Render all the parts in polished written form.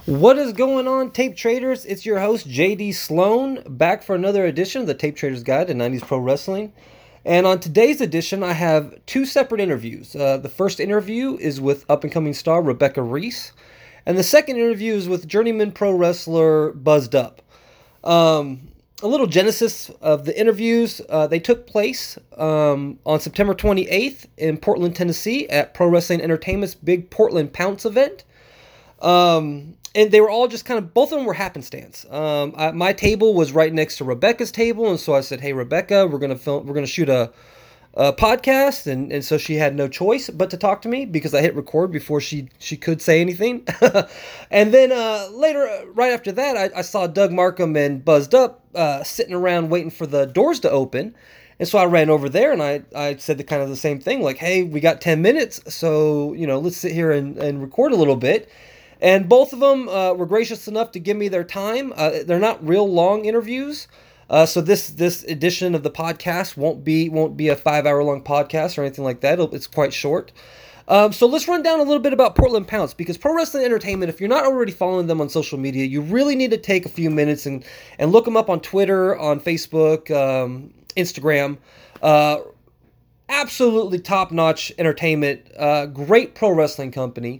What is going on, Tape Traders? It's your host, JD Sloan, back for another edition of the Tape Traders Guide to 90s Pro Wrestling. And on today's edition, I have two separate interviews. The first interview is with up-and-coming star Rebecca Reese, and the second interview is with journeyman pro wrestler Buzzed Up. A little genesis of the interviews. They took place on September 28th in Portland, Tennessee at Pro Wrestling Entertainment's big Portland Pounce event. And they were all just kind of, both of them were happenstance. My table was right next to Rebecca's table, and so I said, "Hey, Rebecca, we're gonna shoot a podcast," and so she had no choice but to talk to me because I hit record before she could say anything. And then later, right after that, I saw Doug Markham and Buzzed Up sitting around waiting for the doors to open. And so I ran over there and I said the same thing, like, "Hey, we got 10 minutes, so, let's sit here and record a little bit." And both of them were gracious enough to give me their time. They're not real long interviews, so this edition of the podcast won't be a 5-hour long podcast or anything like that. It's quite short. So let's run down a little bit about Portland Pounce, because Pro Wrestling Entertainment, if you're not already following them on social media, you really need to take a few minutes and look them up on Twitter, on Facebook, Instagram. Absolutely top-notch entertainment, great pro wrestling company.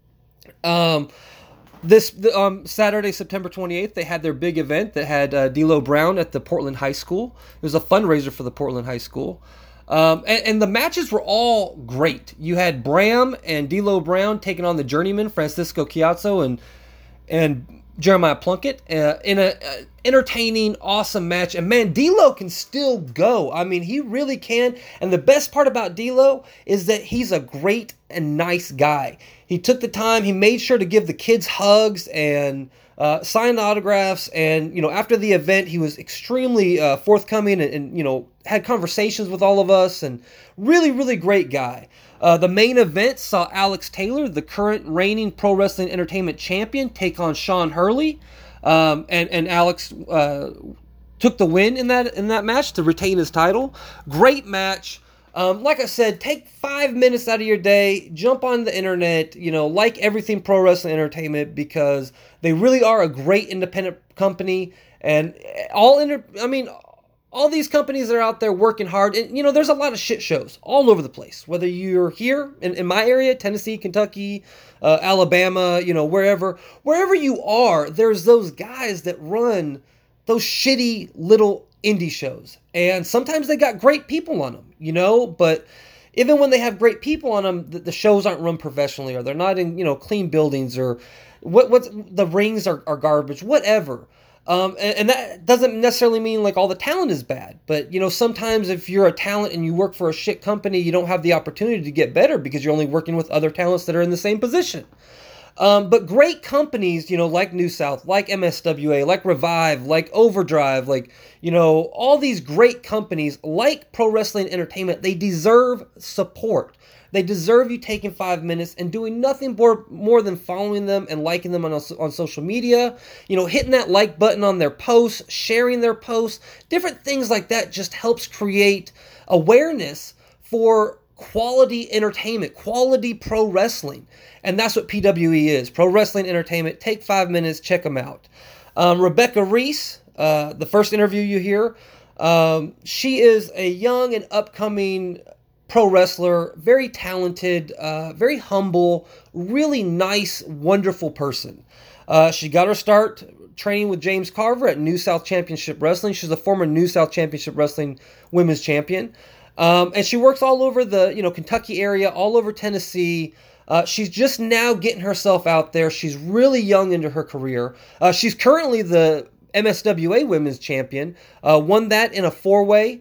This Saturday, September 28th, they had their big event that had D'Lo Brown at the Portland High School. It was a fundraiser for the Portland High School. And the matches were all great. You had Bram and D'Lo Brown taking on the journeyman, Francisco Chiazzo and Jeremiah Plunkett, in a entertaining, awesome match. And man, D'Lo can still go. I mean, he really can. And the best part about D'Lo is that he's a great and nice guy. He took the time. He made sure to give the kids hugs and sign autographs. And, after the event, he was extremely forthcoming and had conversations with all of us. And really, really great guy. The main event saw Alex Taylor, the current reigning Pro Wrestling Entertainment champion, take on Sean Hurley. And Alex took the win in that match to retain his title. Great match. Like I said, take 5 minutes out of your day, jump on the internet, like everything Pro Wrestling Entertainment, because they really are a great independent company. And all these companies that are out there working hard, and there's a lot of shit shows all over the place. Whether you're here in my area, Tennessee, Kentucky, Alabama, wherever you are, there's those guys that run those shitty little indie shows, and sometimes they got great people on them, but even when they have great people on them, the shows aren't run professionally, or they're not in clean buildings, or what's the rings are garbage, whatever. And that doesn't necessarily mean like all the talent is bad, but sometimes if you're a talent and you work for a shit company, you don't have the opportunity to get better because you're only working with other talents that are in the same position. But great companies, like New South, like MSWA, like Revive, like Overdrive, like, all these great companies like Pro Wrestling Entertainment, they deserve support. They deserve you taking 5 minutes and doing nothing more than following them and liking them on social media, hitting that like button on their posts, sharing their posts, different things like that just helps create awareness for quality entertainment, quality pro wrestling. And that's what PWE is. Pro Wrestling Entertainment. Take 5 minutes, check them out. Rebecca Reese, the first interview you hear, she is a young and upcoming pro wrestler, very talented, very humble, really nice, wonderful person. She got her start training with James Carver at New South Championship Wrestling. She's a former New South Championship Wrestling women's champion. And she works all over the, Kentucky area, all over Tennessee. She's just now getting herself out there. She's really young into her career. She's currently the MSWA women's champion, won that in a 4-way.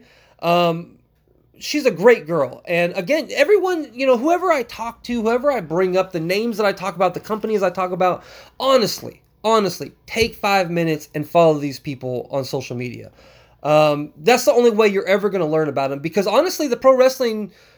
She's a great girl. And again, everyone, whoever I talk to, whoever I bring up, the names that I talk about, the companies I talk about, honestly, take 5 minutes and follow these people on social media. That's the only way you're ever going to learn about them, because honestly, the pro wrestling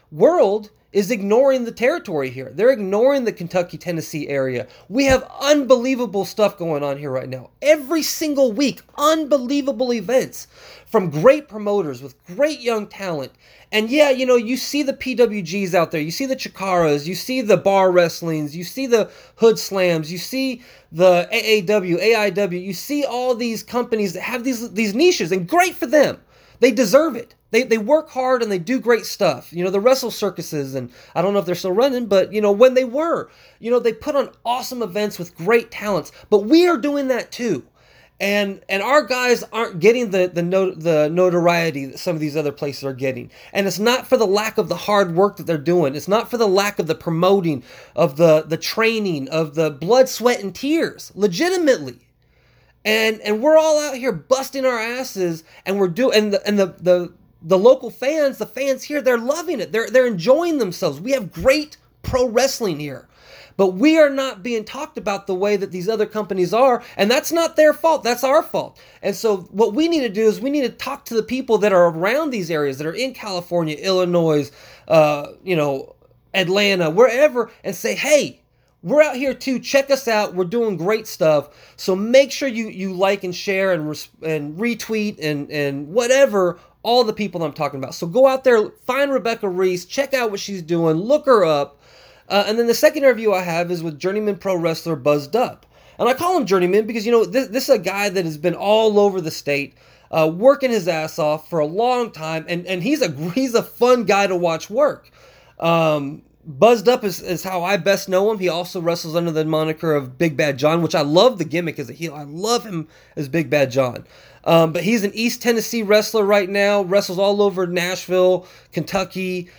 world is ignoring the territory here. They're ignoring the Kentucky, Tennessee area. We have unbelievable stuff going on here right now. Every single week, unbelievable events from great promoters with great young talent. And yeah, you know, you see the PWGs out there, you see the Chikaras, you see the bar wrestlings, you see the hood slams, you see the AAW, AIW, you see all these companies that have these niches, and great for them. They deserve it. They work hard and they do great stuff. You know, the wrestle circuses, and I don't know if they're still running, but, you know, when they were, you know, they put on awesome events with great talents. But we are doing that too. And our guys aren't getting the notoriety that some of these other places are getting. And it's not for the lack of the hard work that they're doing. It's not for the lack of the promoting, of the training, of the blood, sweat, and tears. Legitimately. And we're all out here busting our asses, and we're doing, and the local fans, the fans here, they're loving it. They're enjoying themselves. We have great pro wrestling here. But we are not being talked about the way that these other companies are, and that's not their fault. That's our fault. And so what we need to do is we need to talk to the people that are around these areas, that are in California, Illinois, you know, Atlanta, wherever, and say, hey, we're out here too. Check us out. We're doing great stuff. So make sure you like and share and retweet and whatever, all the people I'm talking about. So go out there, find Rebecca Reese, check out what she's doing, look her up. And then the second interview I have is with journeyman pro wrestler Buzzed Up. And I call him journeyman because, you know, this is a guy that has been all over the state, working his ass off for a long time. And he's a fun guy to watch work. Buzzed Up is how I best know him. He also wrestles under the moniker of Big Bad John, which I love the gimmick as a heel. I love him as Big Bad John. But he's an East Tennessee wrestler right now, wrestles all over Nashville, Kentucky,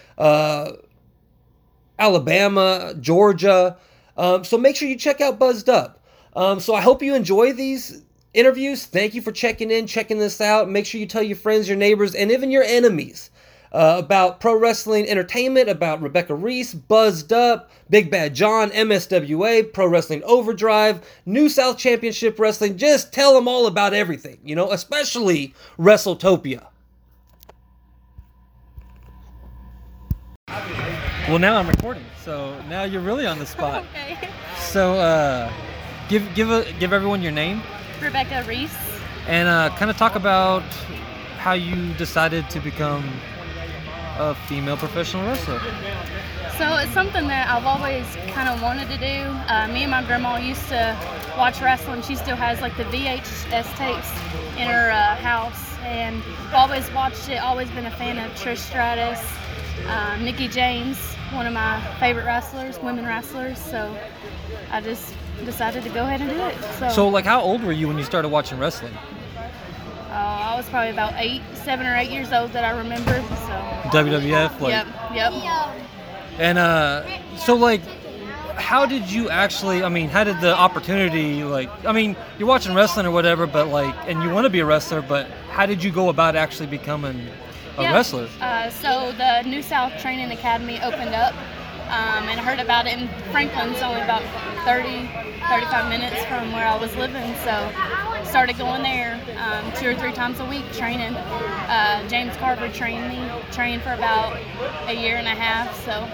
Alabama, Georgia. So make sure you check out Buzzed Up. So I hope you enjoy these interviews. Thank you for checking in, checking this out. Make sure you tell your friends, your neighbors, and even your enemies about pro wrestling entertainment, about Rebecca Reese, Buzzed Up, Big Bad John, MSWA, Pro Wrestling Overdrive, New South Championship Wrestling. Just tell them all about everything, you know, especially WrestleTopia. Well, now I'm recording, so now you're really on the spot. Okay. So, give everyone your name. Rebecca Reese. And kind of talk about how you decided to become a female professional wrestler. So it's something that I've always kind of wanted to do. Me and my grandma used to watch wrestling. She still has like the VHS tapes in her house, and I've always watched it. Always been a fan of Trish Stratus, Nikki James, one of my favorite wrestlers, women wrestlers. So I just decided to go ahead and do it. So like, how old were you when you started watching wrestling? I was probably about 7 or 8 years old that I remember. So WWF, like. Yep. And so like, how did you actually? I mean, how did the opportunity, like? I mean, you're watching wrestling or whatever, but like, and you want to be a wrestler, but how did you go about actually becoming a wrestler? So the New South Training Academy opened up, and I heard about it in Franklin's, only about 35 minutes from where I was living. So started going there 2 or 3 times a week training. James Carver trained for about a year and a half.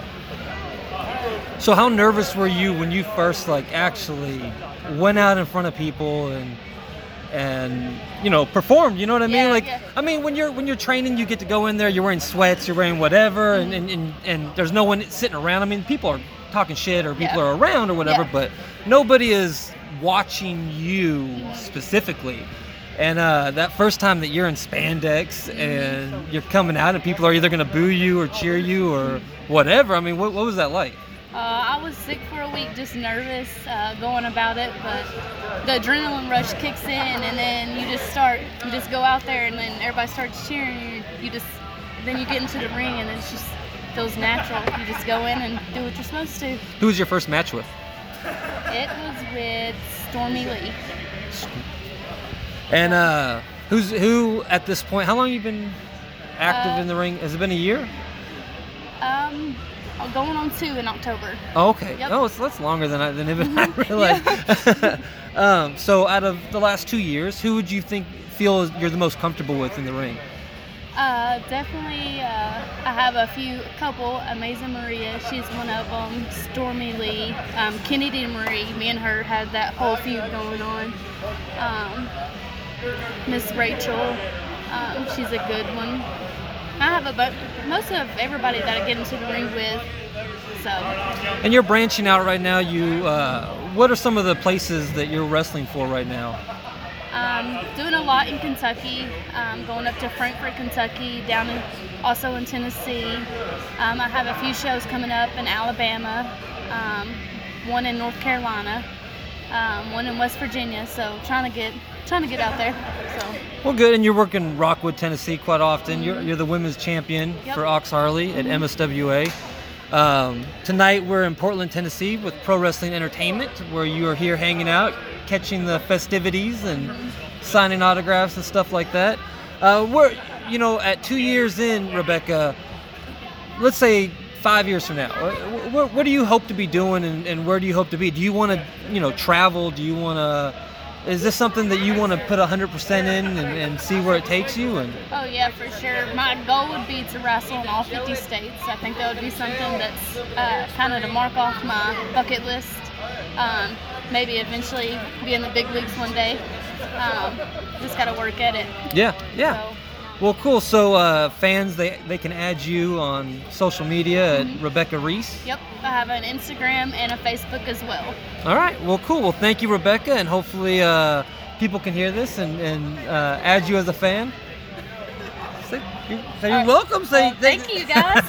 So how nervous were you when you first like actually went out in front of people and you know, performed, you know what I mean? Like, yeah. I mean, when you're training, you get to go in there, you're wearing sweats, you're wearing whatever, and there's no one sitting around. I mean, people are talking shit or people are around or whatever, but nobody is watching you specifically. And that first time that you're in spandex and you're coming out and people are either going to boo you or cheer you or whatever, I mean, what was that like? I was sick for a week, just nervous going about it, but the adrenaline rush kicks in, and then you just go out there, and then everybody starts cheering you. Then you get into the ring, and then it just feels natural. You just go in and do what you're supposed to. Who was your first match with? It was with Stormy Lee. And who at this point? How long have you been active in the ring? Has it been a year? Going on 2 in October. Oh, okay. Yep. Oh, that's longer than even I realized. So out of the last 2 years, who would you feel you're the most comfortable with in the ring? Definitely. I have a couple. Amazing Maria, she's one of them. Stormy Lee, Kennedy Marie. Me and her had that whole feud going on. Miss Rachel, she's a good one. I have most of everybody that I get into the ring with. So. And you're branching out right now. What are some of the places that you're wrestling for right now? Doing a lot in Kentucky, going up to Frankfort, Kentucky, also in Tennessee. I have a few shows coming up in Alabama, one in North Carolina, one in West Virginia. So trying to get out there. So. Well, good. And you're working Rockwood, Tennessee quite often. Mm-hmm. You're the women's champion Yep. for Ox Harley at MSWA. Tonight we're in Portland, Tennessee with Pro Wrestling Entertainment, where you are here hanging out, catching the festivities and signing autographs and stuff like that. We're, at 2 years in, Rebecca, let's say 5 years from now, what do you hope to be doing and where do you hope to be? Do you want to, travel? Do you want to, is this something that you want to put 100% in and see where it takes you? Oh yeah, for sure. My goal would be to wrestle in all 50 states. I think that would be something that's kind of to mark off my bucket list. Maybe eventually be in the big leagues one day. Just got to work at it. Yeah. So, Well, cool. So fans, they can add you on social media at Rebecca Reese. yep, I have an Instagram and a Facebook as well. All right. Well, cool. Well, thank you, Rebecca, and hopefully people can hear this and add you as a fan. Say you're welcome. Thank you, guys.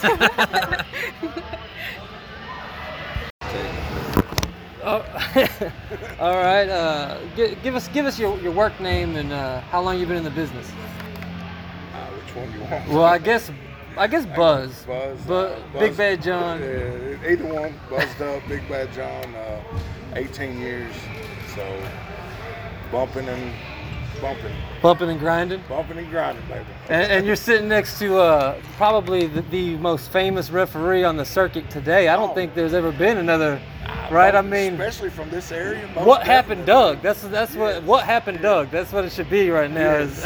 All right. Give us your work name and how long you've been in the business. Which one do you want? Well, I guess Buzz. Buzz. Big Bad John. Either one. Buzzed up, Big Bad John. 18 years. So bumping and grinding. bumping and grinding, baby. And you're sitting next to probably the most famous referee on the circuit today. I don't think there's ever been another, right? I mean, especially from this area. what happened, Doug? That's what happened, Doug. That's what it should be right now. Is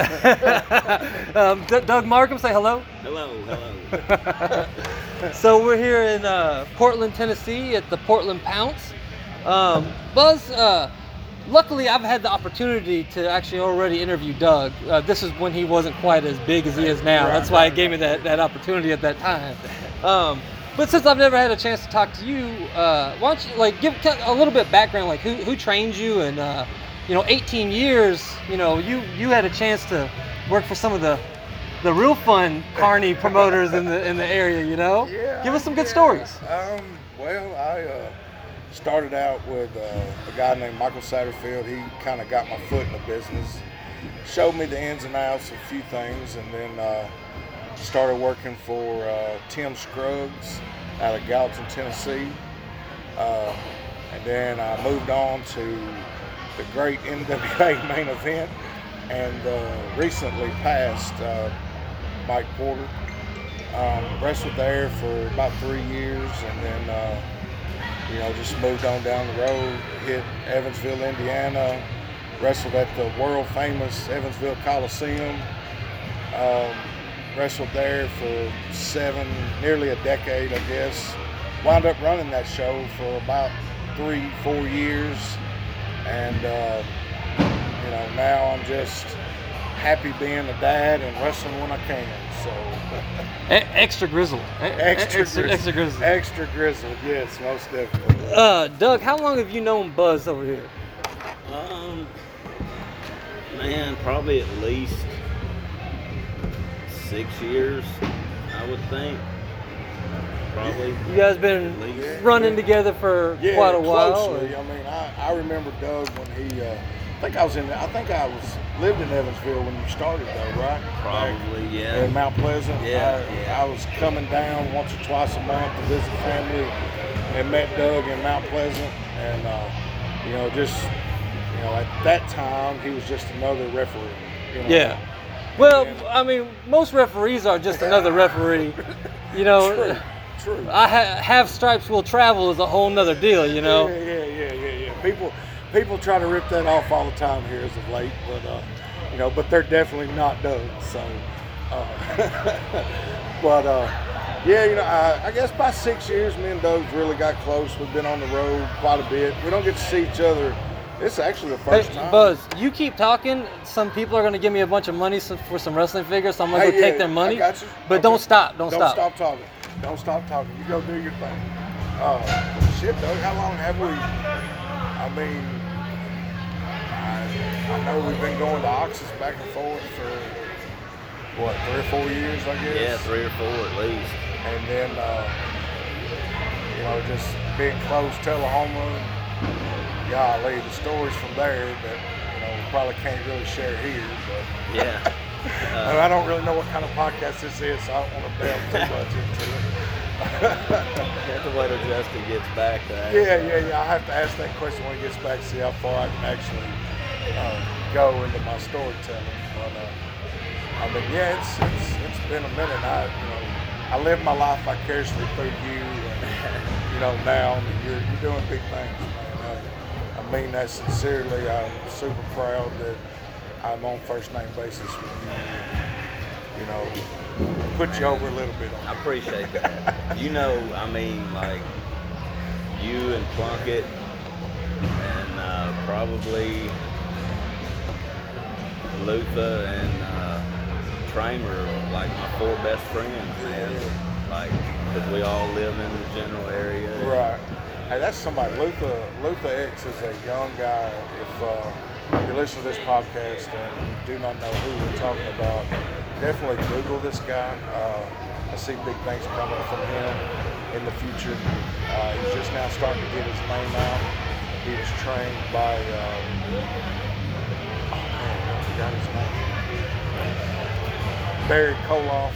Doug Markham, say hello. Hello. So we're here in Portland, Tennessee, at the Portland Pounce. Buzz. Luckily, I've had the opportunity to actually already interview Doug. This is when he wasn't quite as big as he is now. That's why it gave me that opportunity at that time. But since I've never had a chance to talk to you, why don't you give a little bit of background, who trained you, and 18 years, you had a chance to work for some of the real fun carny promoters in the area. Yeah, Give us some good stories. Well, I started out with a guy named Michael Satterfield. He kind of got my foot in the business, showed me the ins and outs of a few things, and then started working for Tim Scruggs out of Gallatin, Tennessee. And then I moved on to the great NWA main event, and recently passed Mike Porter. Wrestled there for about 3 years, and then just moved on down the road, hit Evansville, Indiana, wrestled at the world famous Evansville Coliseum, wrestled there for nearly a decade, I guess. Wound up running that show for about 3-4 years, and now I'm just happy being a dad and wrestling when I can. So Extra grizzled. Extra grizzled. Extra grizzled, yes, most definitely. Doug, how long have you known Buzz over here? Man, probably at least 6 years, I would think. Probably. You guys been running together for quite a while? Closely. I mean, I remember Doug when he. I think I lived in Evansville when you started, though, right? Probably, yeah. In Mount Pleasant. Yeah. I was coming down once or twice a month to visit family, and met Doug in Mount Pleasant, and at that time he was just another referee. Yeah. Well, I mean, most referees are just another referee. True. Have stripes will travel is a whole nother deal. Yeah. People try to rip that off all the time here as of late, but but they're definitely not Doug. So But yeah, you know, I guess by 6 years, me and Doug's really got close. We've been on the road quite a bit. We don't get to see each other. It's actually the first time. Buzz, you keep talking. Some people are going to give me a bunch of money for some wrestling figures, so I'm going to go take their money. I got you. But Okay. don't stop. Don't stop. Don't stop talking. Don't stop talking. You go do your thing. Shit, Doug, how long have we? I mean, I know we've been going to Oxys back and forth for, what, 3 or 4 years, I guess? Yeah, 3 or 4 at least. And then, you know, just being close, Tullahoma. Golly, the stories from there that, you know, we probably can't really share here, but Yeah. I don't really know what kind of podcast this is, so I don't want to delve too much into it. Have to wait till Justin gets back to that. Yeah. I have to ask that question when he gets back to see how far I can actually go into my storytelling. But I mean, yeah, it's been a minute. I live my life vicariously through you, and you know now you're doing big things. I mean that sincerely. I'm super proud that I'm on first name basis with you. You know, put you over a little bit on I appreciate that. You know, I mean, like, you and Plunkett and probably Luther and Kramer are like my 4 best friends, man. Like, because we all live in the general area. Right. Hey, that's somebody. Luther X is a young guy. If you listen to this podcast and you do not know who we're talking about, definitely Google this guy. I see big things coming from him in the future. He's just now starting to get his name out. He was trained by, I forgot his name. Barry Koloff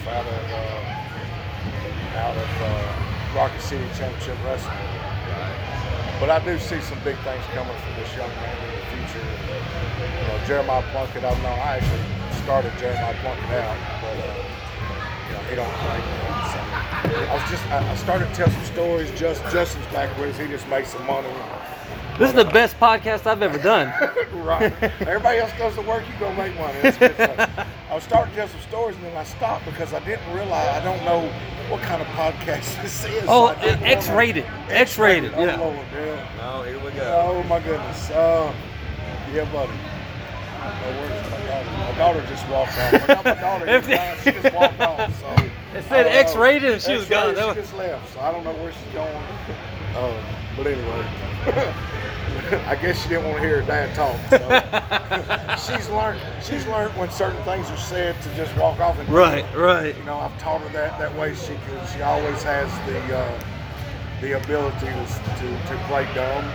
out of Rocket City Championship Wrestling. But I do see some big things coming from this young man in the future. You know, Jeremiah Plunkett, I've known. I actually started Jeremiah Plunkett out, but you know, he don't like me. So I started to tell some stories. Justin's back with us. He just makes some money. This is the best podcast I've ever done. Right. Everybody else goes to work, you go make money. That's good stuff. I was starting to tell some stories and then I stopped because I didn't realize, I don't know what kind of podcast this is. Oh, I didn't X-rated. X-rated, Oh, yeah. Lord, yeah. No, here we go. Oh, my goodness. Yeah, buddy. Oh, where's my daughter? My daughter just walked off. I got my daughter here, she just walked off. So, It said X-rated and she was X-rated, gone. She just left, so I don't know where she's going. But anyway. I guess she didn't want to hear her dad talk. So. She's learned when certain things are said to just walk off and Right. You know, I've taught her that way she always has the ability to play dumb.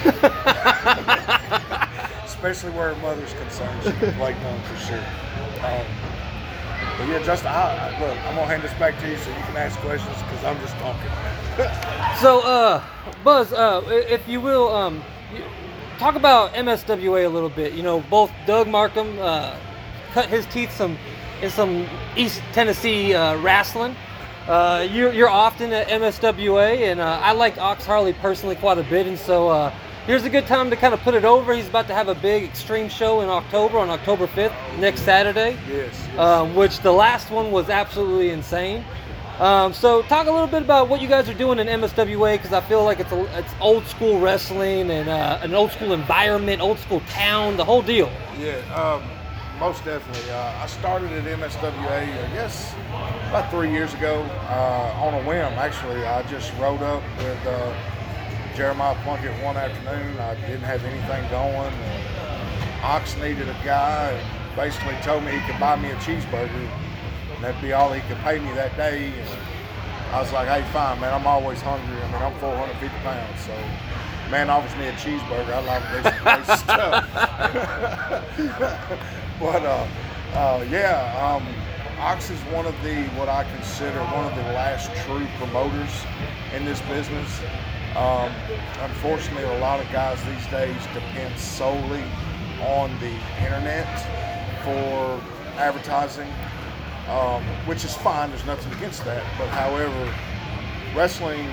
Especially where her mother's concerned, she can play dumb for sure. But yeah, Justin, look, I'm gonna hand this back to you so you can ask questions because I'm just talking. So, Buzz, if you will, talk about MSWA a little bit. You know, both Doug Markham cut his teeth in some East Tennessee wrestling. You're often at MSWA, and I like Ox Harley personally quite a bit, and so here's a good time to kind of put it over. He's about to have a big extreme show in October, on October 5th, next Saturday. Yes. Which the last one was absolutely insane. So talk a little bit about what you guys are doing in MSWA, because I feel like it's old school wrestling and an old school environment, old school town, the whole deal. Yeah, most definitely. I started at MSWA, I guess, about 3 years ago on a whim. Actually, I just rode up with Jeremiah Plunkett one afternoon. I didn't have anything going. Ox needed a guy and basically told me he could buy me a cheeseburger. And that'd be all he could pay me that day. And I was like, hey, fine, man, I'm always hungry. I mean, I'm 450 pounds, so man offers me a cheeseburger. I like this stuff. But, Ox is one of what I consider one of the last true promoters in this business. Unfortunately, a lot of guys these days depend solely on the internet for advertising. Which is fine, there's nothing against that. But however, wrestling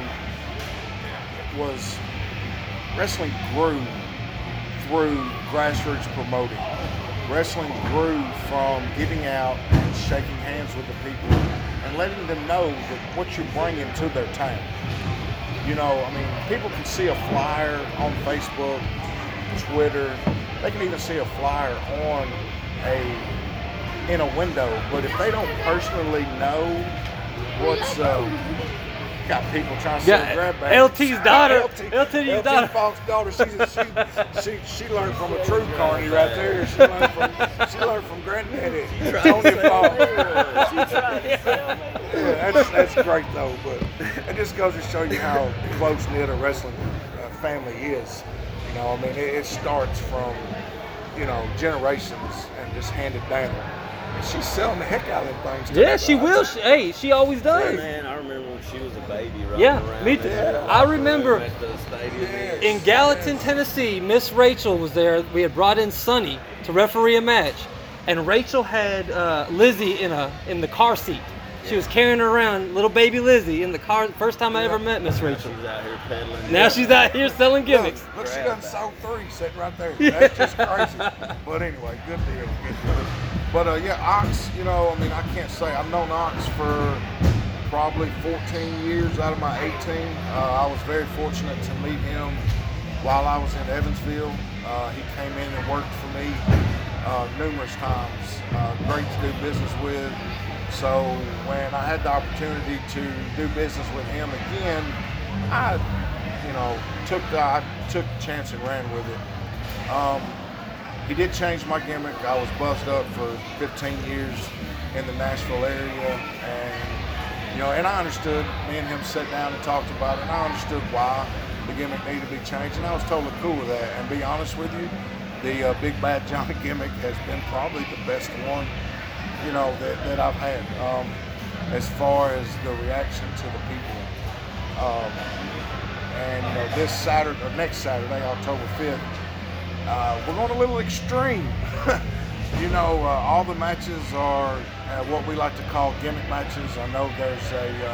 grew through grassroots promoting. wrestling grew from getting out and shaking hands with the people and letting them know that what you're bringing to their town. You know, I mean, people can see a flyer on Facebook, Twitter. They can even see a flyer in a window, but if they don't personally know what's got people trying to sell grab bags. LT's daughter. LT's daughter. Falk's daughter. She learned from a true carny right there. She learned from granddaddy. Tony Falk. Yeah, that's great though. But it just goes to show you how close knit a wrestling family is. You know, I mean, it starts from generations and just handed down. And she's selling the heck out of them things. Yeah, she will. She always does. Man, I remember when she was a baby running around. Me too. I remember at the stadium. in Gallatin, Tennessee, Miss Rachel was there. We had brought in Sonny to referee a match, and Rachel had Lizzie in the car seat. She was carrying her around, little baby Lizzie, in the car. First time I ever met Miss Rachel. She's out here peddling. Now she's out here selling gimmicks. Look, she done sold 3 sitting right there. That's just crazy. But anyway, good deal. But Ox, I mean, I can't say. I've known Ox for probably 14 years out of my 18. I was very fortunate to meet him while I was in Evansville. He came in and worked for me numerous times. Great to do business with. So when I had the opportunity to do business with him again, I took the chance and ran with it. He did change my gimmick. I was buzzed up for 15 years in the Nashville area, and I understood. Me and him sat down and talked about it, and I understood why the gimmick needed to be changed, and I was totally cool with that. And be honest with you, the Big Bad Johnny gimmick has been probably the best one, that I've had as far as the reaction to the people. And this Saturday, or next Saturday, October 5th, we're going a little extreme. All the matches are what we like to call gimmick matches. I know there's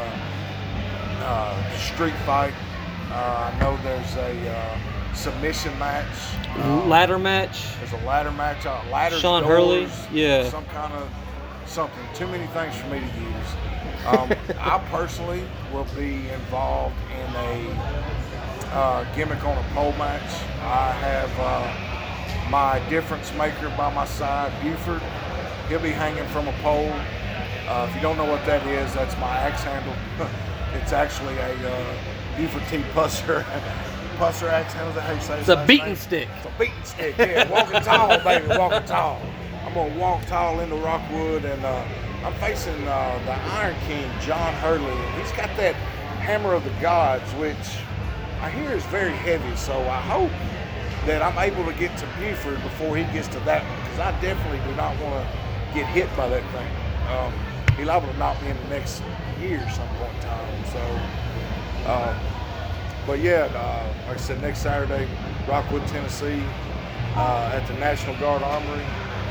a street fight. I know there's a submission match. Ladder match. There's a ladder match. Ladder Sean doors, Hurley. Yeah. Some kind of something. Too many things for me to use. I personally will be involved in a gimmick on a pole match. I have my difference maker by my side, Buford. He'll be hanging from a pole. If you don't know what that is, that's my axe handle. It's actually a Buford T. Pusser. Pusser axe handle, is that how you say it? It's a beating stick. It's a beating stick, yeah. Walking tall, baby, walking tall. I'm going to walk tall into Rockwood, and I'm facing the Iron King, John Hurley. He's got that Hammer of the Gods, which I hear is very heavy, so I hope that I'm able to get to Buford before he gets to that one, because I definitely do not want to get hit by that thing. He's liable to knock me in the next year some point in time. So, but yeah, like I said, next Saturday, Rockwood, Tennessee, at the National Guard Armory.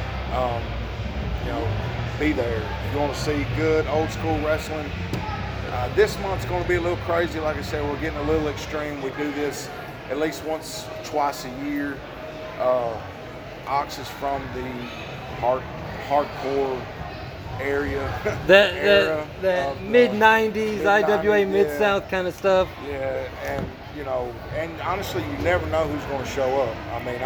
Be there. If you want to see good old school wrestling, this month's going to be a little crazy. Like I said, we're getting a little extreme. We do this at least once, twice a year. Ox is from the hardcore area. That mid '90s IWA Mid-South kind of stuff. Yeah, and and honestly, you never know who's going to show up. I mean,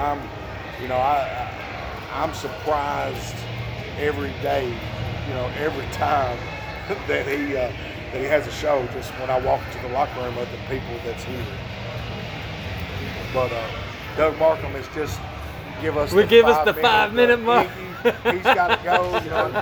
I'm surprised every day, every time that he has a show. Just when I walk into the locker room of the people that's here. But Doug Markham has just give us the 5-minute mark. He's got to go. I'm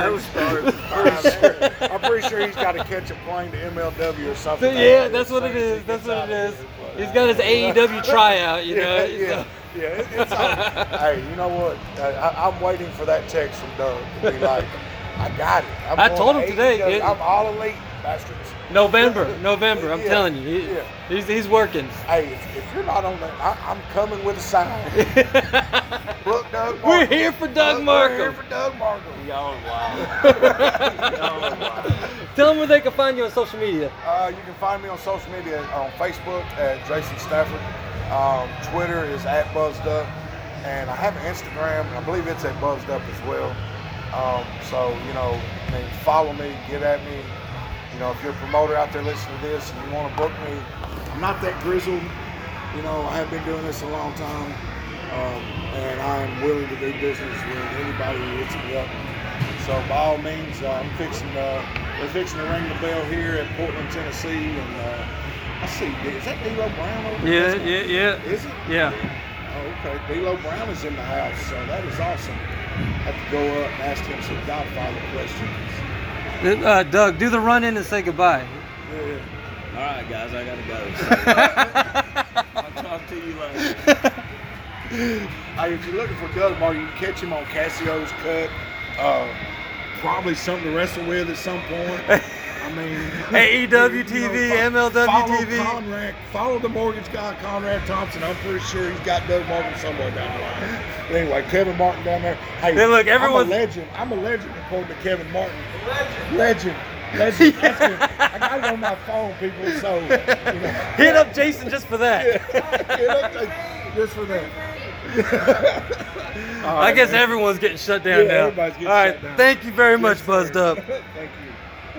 pretty sure he's got to catch a plane to MLW or something. Yeah, that's what it is. That's what it is. He's got his AEW tryout. It's hey, you know what? I'm waiting for that text from Doug to be like, I got it. I told him today. I'm all elite, bastards. November. I'm telling you, he's working. Hey, if you're not on that, I'm coming with a sign. Look, Doug Markham. We're here for Doug Markham. We're here for Doug Markham. Y'all are wild. Tell them where they can find you on social media. You can find me on social media on Facebook at Jason Stafford. Twitter is @BuzzDuck. and I have an Instagram, and I believe it's at Buzzed Up as well. So, follow me, get at me. If you're a promoter out there listening to this and you want to book me, I'm not that grizzled. I have been doing this a long time, and I'm willing to do business with anybody who hits me up. So by all means, we're fixing to ring the bell here at Portland, Tennessee, and I see, is that D'Lo Brown over there? Yeah. Is it? Yeah. Oh, okay. D'Lo Brown is in the house, so that is awesome. I have to go up and ask him some Godfather questions. Doug, do the run-in and say goodbye. Yeah. All right, guys, I gotta go. I'll talk to you later. Hey, if you're looking for Doug Martin, you can catch him on Cassio's Cut. Probably something to wrestle with at some point. I mean, AEW TV, MLW TV. Conrad, follow the mortgage guy, Conrad Thompson. I'm pretty sure he's got Doug Martin somewhere down the line. But anyway, Kevin Martin down there. Hey, look, everyone's... I'm a legend according to Kevin Martin. Legend. That's good. I got it on my phone, people. So hit up Jason just for that. Hit up Jason just for that. I guess everyone's getting shut down now. Everybody's getting All right, shut down. thank you very much, Buzzed Up. Thank you.